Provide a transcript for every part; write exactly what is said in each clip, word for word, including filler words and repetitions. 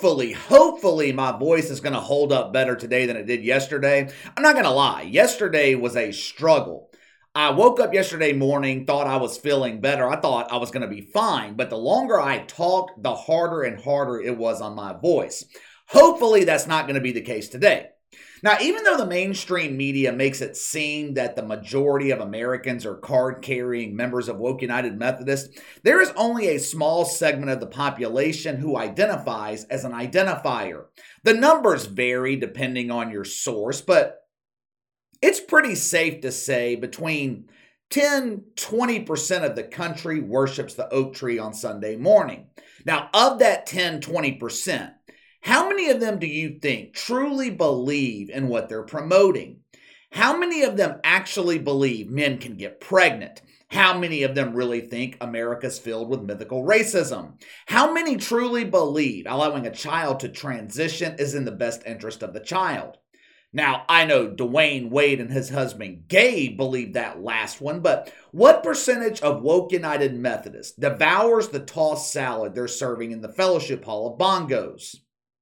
hopefully, hopefully my voice is going to hold up better today than it did yesterday. I'm not going to lie. Yesterday was a struggle. I woke up yesterday morning, thought I was feeling better. I thought I was going to be fine. But the longer I talked, the harder and harder it was on my voice. Hopefully that's not going to be the case today. Now, even though the mainstream media makes it seem that the majority of Americans are card-carrying members of Woke United Methodist, there is only a small segment of the population who identifies as an identifier. The numbers vary depending on your source, but it's pretty safe to say between ten to twenty percent of the country worships the oak tree on Sunday morning. Now, of that ten to twenty percent, how many of them do you think truly believe in what they're promoting? How many of them actually believe men can get pregnant? How many of them really think America's filled with mythical racism? How many truly believe allowing a child to transition is in the best interest of the child? Now, I know Dwayne Wade and his husband Gabe believe that last one, but what percentage of Woke United Methodists devours the tossed salad they're serving in the Fellowship Hall of Bongos?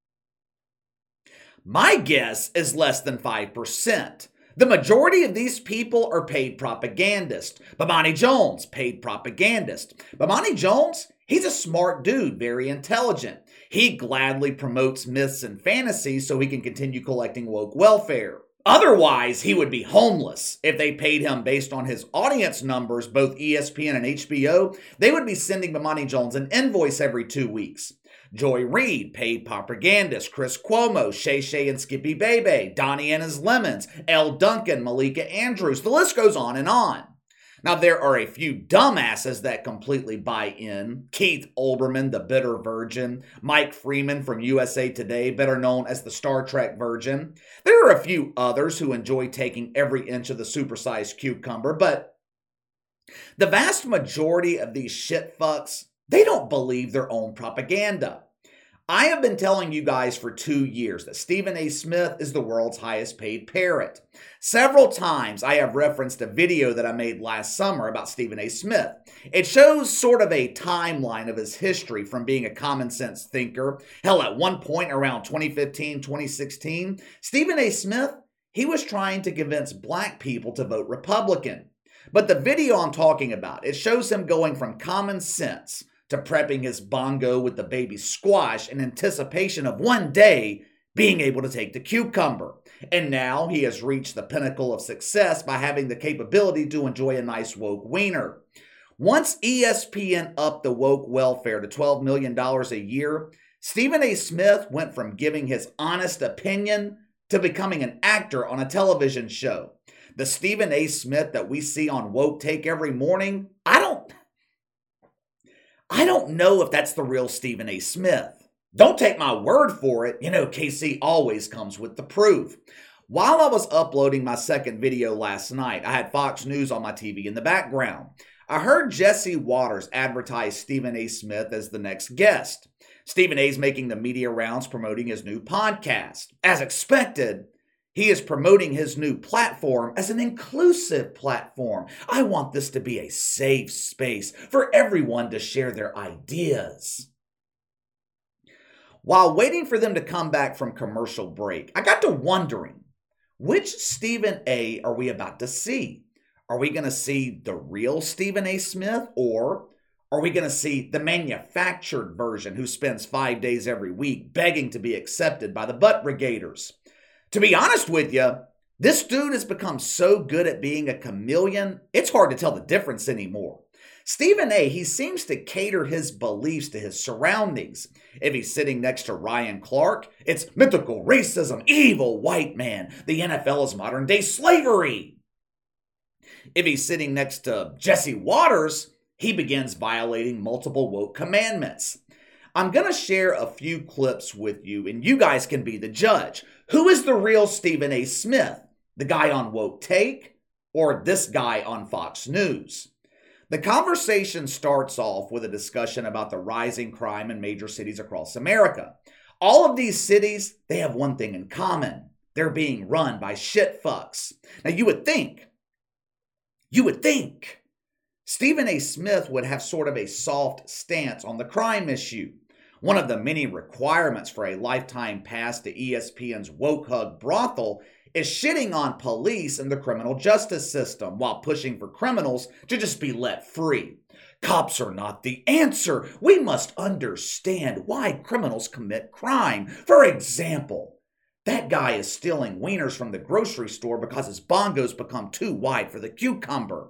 My guess is less than five percent. The majority of these people are paid propagandists. Bomani Jones, paid propagandist. Bomani Jones, he's a smart dude, very intelligent. He gladly promotes myths and fantasies so he can continue collecting woke welfare. Otherwise, he would be homeless. If they paid him based on his audience numbers, both E S P N and H B O, they would be sending Bomani Jones an invoice every two weeks. Joy Reid, paid propagandist, Chris Cuomo, Shay Shay and Skippy Bebe, Donnie and his Lemons, Elle Duncan, Malika Andrews, the list goes on and on. Now, there are a few dumbasses that completely buy in. Keith Olbermann, the bitter virgin. Mike Freeman from U S A Today, better known as the Star Trek virgin. There are a few others who enjoy taking every inch of the supersized cucumber, but the vast majority of these shit fucks, they don't believe their own propaganda. I have been telling you guys for two years that Stephen A. Smith is the world's highest paid parrot. Several times I have referenced a video that I made last summer about Stephen A. Smith. It shows sort of a timeline of his history from being a common sense thinker. Hell, at one point around twenty fifteen, twenty sixteen, Stephen A. Smith, he was trying to convince black people to vote Republican. But the video I'm talking about, it shows him going from common sense to prepping his bongo with the baby squash in anticipation of one day being able to take the cucumber. And now he has reached the pinnacle of success by having the capability to enjoy a nice woke wiener. Once E S P N upped the woke welfare to twelve million dollars a year, Stephen A. Smith went from giving his honest opinion to becoming an actor on a television show. The Stephen A. Smith that we see on Woke Take every morning, I don't... I don't know if that's the real Stephen A. Smith. Don't take my word for it. You know, K C always comes with the proof. While I was uploading my second video last night, I had Fox News on my T V in the background. I heard Jesse Waters advertise Stephen A. Smith as the next guest. Stephen A's making the media rounds promoting his new podcast. As expected, he is promoting his new platform as an inclusive platform. I want this to be a safe space for everyone to share their ideas. While waiting for them to come back from commercial break, I got to wondering, which Stephen A. are we about to see? Are we going to see the real Stephen A. Smith, or are we going to see the manufactured version who spends five days every week begging to be accepted by the butt brigaders? To be honest with you, this dude has become so good at being a chameleon, it's hard to tell the difference anymore. Stephen A., he seems to cater his beliefs to his surroundings. If he's sitting next to Ryan Clark, it's mythical racism, evil white man, the N F L is modern day slavery. If he's sitting next to Jesse Waters, he begins violating multiple woke commandments. I'm going to share a few clips with you, and you guys can be the judge. Who is the real Stephen A. Smith? The guy on Woke Take, or this guy on Fox News? The conversation starts off with a discussion about the rising crime in major cities across America. All of these cities, they have one thing in common. They're being run by shit fucks. Now you would think, you would think Stephen A. Smith would have sort of a soft stance on the crime issue. One of the many requirements for a lifetime pass to E S P N's Woke Hug brothel is shitting on police and the criminal justice system while pushing for criminals to just be let free. Cops are not the answer. We must understand why criminals commit crime. For example, that guy is stealing wieners from the grocery store because his bongos become too wide for the cucumber.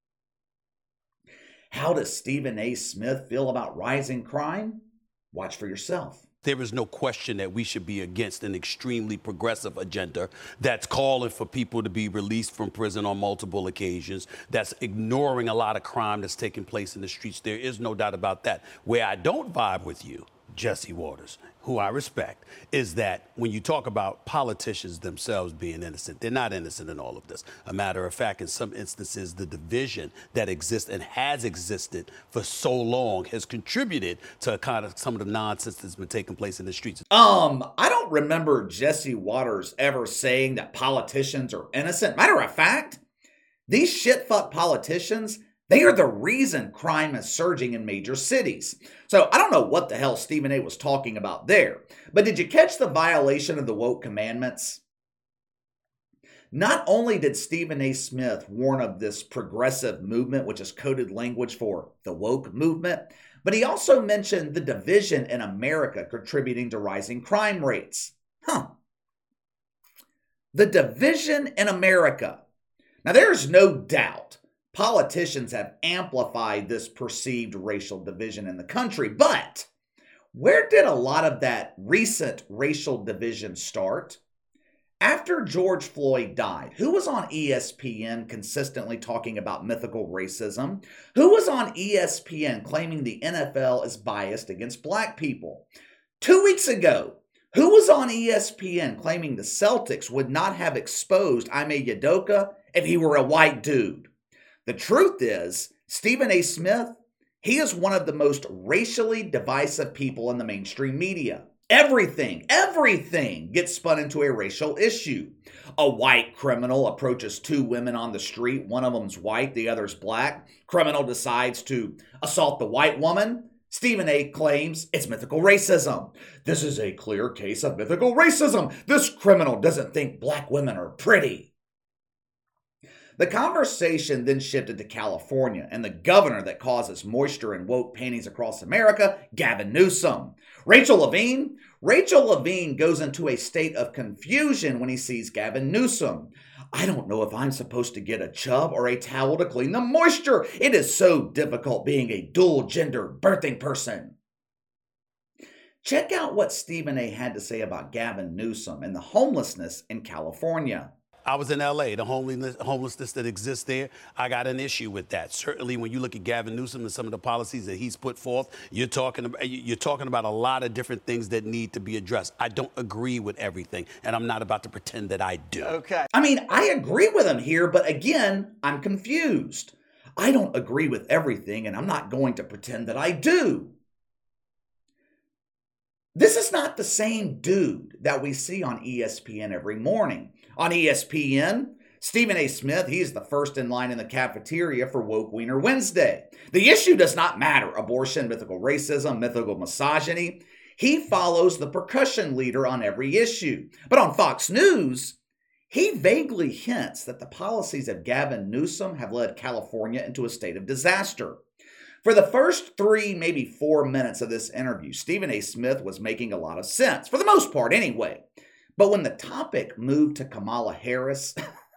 How does Stephen A. Smith feel about rising crime? Watch for yourself. There is no question that we should be against an extremely progressive agenda that's calling for people to be released from prison on multiple occasions, that's ignoring a lot of crime that's taking place in the streets. There is no doubt about that. Where I don't vibe with you, Jesse Waters, who I respect, is that when you talk about politicians themselves being innocent, they're not innocent in all of this. A matter of fact, in some instances, the division that exists and has existed for so long has contributed to kind of some of the nonsense that's been taking place in the streets. Um, I don't remember Jesse Waters ever saying that politicians are innocent. Matter of fact, these shit-fuck politicians, they are the reason crime is surging in major cities. So I don't know what the hell Stephen A. was talking about there, but did you catch the violation of the woke commandments? Not only did Stephen A. Smith warn of this progressive movement, which is coded language for the woke movement, but he also mentioned the division in America contributing to rising crime rates. Huh. The division in America. Now there's no doubt politicians have amplified this perceived racial division in the country, but where did a lot of that recent racial division start? After George Floyd died, who was on E S P N consistently talking about mythical racism? Who was on E S P N claiming the N F L is biased against black people? Two weeks ago, who was on E S P N claiming the Celtics would not have exposed Ime Udoka if he were a white dude? The truth is, Stephen A. Smith, he is one of the most racially divisive people in the mainstream media. Everything, everything gets spun into a racial issue. A white criminal approaches two women on the street. One of them's white, the other's black. Criminal decides to assault the white woman. Stephen A. claims it's mythical racism. This is a clear case of mythical racism. This criminal doesn't think black women are pretty. The conversation then shifted to California and the governor that causes moisture and woke panties across America, Gavin Newsom. Rachel Levine? Rachel Levine goes into a state of confusion when he sees Gavin Newsom. I don't know if I'm supposed to get a chub or a towel to clean the moisture. It is so difficult being a dual-gender birthing person. Check out what Stephen A. had to say about Gavin Newsom and the homelessness in California. I was in L A, the homelessness, homelessness that exists there, I got an issue with that. Certainly when you look at Gavin Newsom and some of the policies that he's put forth, you're talking about, you're talking about a lot of different things that need to be addressed. I don't agree with everything, and I'm not about to pretend that I do. Okay. I mean, I agree with him here, but again, I'm confused. I don't agree with everything, and I'm not going to pretend that I do. This is not the same dude that we see on E S P N every morning. On E S P N, Stephen A. Smith, he's the first in line in the cafeteria for Woke Wiener Wednesday. The issue does not matter. Abortion, mythical racism, mythical misogyny. He follows the percussion leader on every issue. But on Fox News, he vaguely hints that the policies of Gavin Newsom have led California into a state of disaster. For the first three, maybe four minutes of this interview, Stephen A. Smith was making a lot of sense, for the most part anyway. But when the topic moved to Kamala Harris,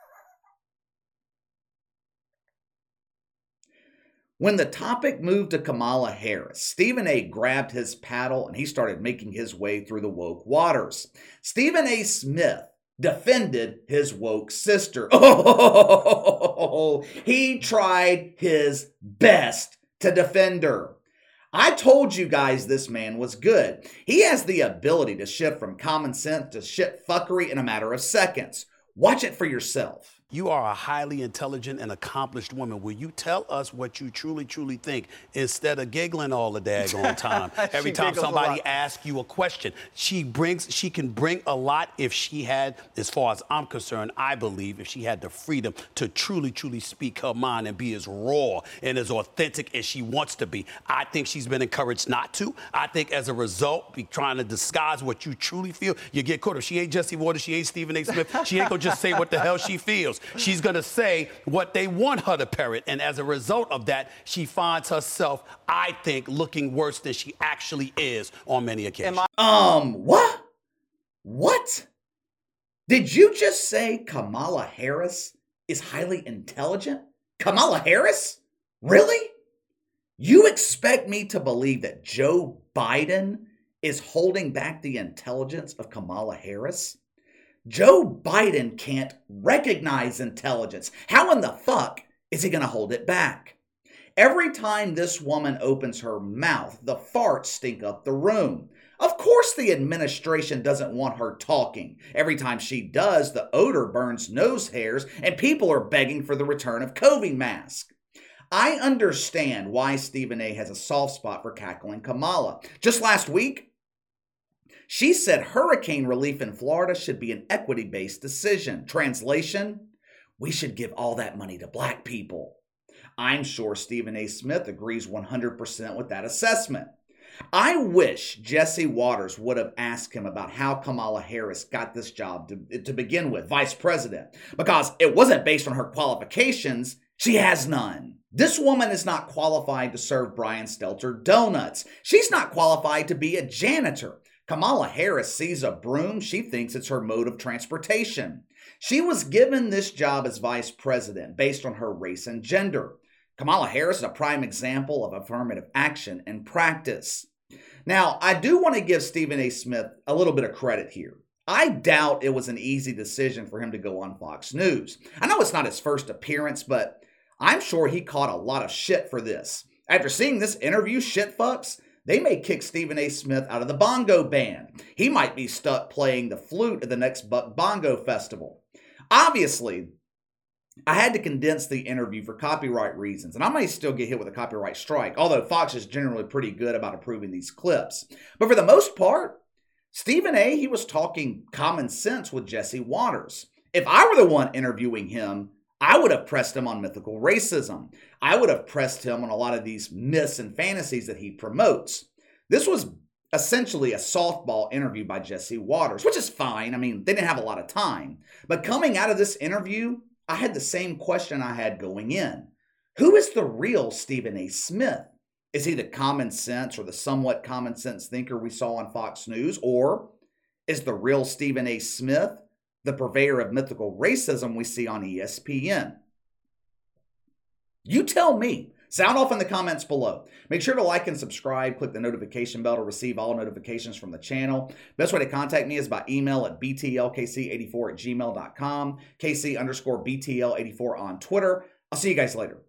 when the topic moved to Kamala Harris, Stephen A. grabbed his paddle and he started making his way through the woke waters. Stephen A. Smith defended his woke sister. Oh, he tried his best to defend her. I told you guys this man was good. He has the ability to shift from common sense to shit fuckery in a matter of seconds. Watch it for yourself. You are a highly intelligent and accomplished woman. Will you tell us what you truly, truly think instead of giggling all the daggone time? Every time somebody asks you a question, she brings, she can bring a lot if she had, as far as I'm concerned, I believe, if she had the freedom to truly, truly speak her mind and be as raw and as authentic as she wants to be. I think she's been encouraged not to. I think as a result, be trying to disguise what you truly feel, you get caught. If she ain't Jesse Waters, she ain't Stephen A. Smith, she ain't gonna just say what the hell she feels. She's going to say what they want her to parrot. And as a result of that, she finds herself, I think, looking worse than she actually is on many occasions. Um, what? What? Did you just say Kamala Harris is highly intelligent? Kamala Harris? Really? You expect me to believe that Joe Biden is holding back the intelligence of Kamala Harris? Joe Biden can't recognize intelligence. How in the fuck is he going to hold it back? Every time this woman opens her mouth, the farts stink up the room. Of course the administration doesn't want her talking. Every time she does, the odor burns nose hairs and people are begging for the return of COVID masks. I understand why Stephen A. has a soft spot for cackling Kamala. Just last week, she said hurricane relief in Florida should be an equity-based decision. Translation, we should give all that money to black people. I'm sure Stephen A. Smith agrees one hundred percent with that assessment. I wish Jesse Waters would have asked him about how Kamala Harris got this job to, to begin with, vice president, because it wasn't based on her qualifications. She has none. This woman is not qualified to serve Brian Stelter donuts. She's not qualified to be a janitor. Kamala Harris sees a broom, she thinks it's her mode of transportation. She was given this job as vice president based on her race and gender. Kamala Harris is a prime example of affirmative action in practice. Now, I do want to give Stephen A. Smith a little bit of credit here. I doubt it was an easy decision for him to go on Fox News. I know it's not his first appearance, but I'm sure he caught a lot of shit for this. After seeing this interview, shit fucks, they may kick Stephen A. Smith out of the bongo band. He might be stuck playing the flute at the next Buck Bongo Festival. Obviously, I had to condense the interview for copyright reasons, and I may still get hit with a copyright strike, although Fox is generally pretty good about approving these clips. But for the most part, Stephen A., he was talking common sense with Jesse Waters. If I were the one interviewing him, I would have pressed him on mythical racism. I would have pressed him on a lot of these myths and fantasies that he promotes. This was essentially a softball interview by Jesse Waters, which is fine. I mean, they didn't have a lot of time. But coming out of this interview, I had the same question I had going in. Who is the real Stephen A. Smith? Is he the common sense or the somewhat common sense thinker we saw on Fox News? Or is the real Stephen A. Smith the purveyor of mythical racism we see on E S P N? You tell me. Sound off in the comments below. Make sure to like and subscribe. Click the notification bell to receive all notifications from the channel. Best way to contact me is by email at b t l k c eighty-four at gmail dot com, kc underscore b t l eighty-four on Twitter. I'll see you guys later.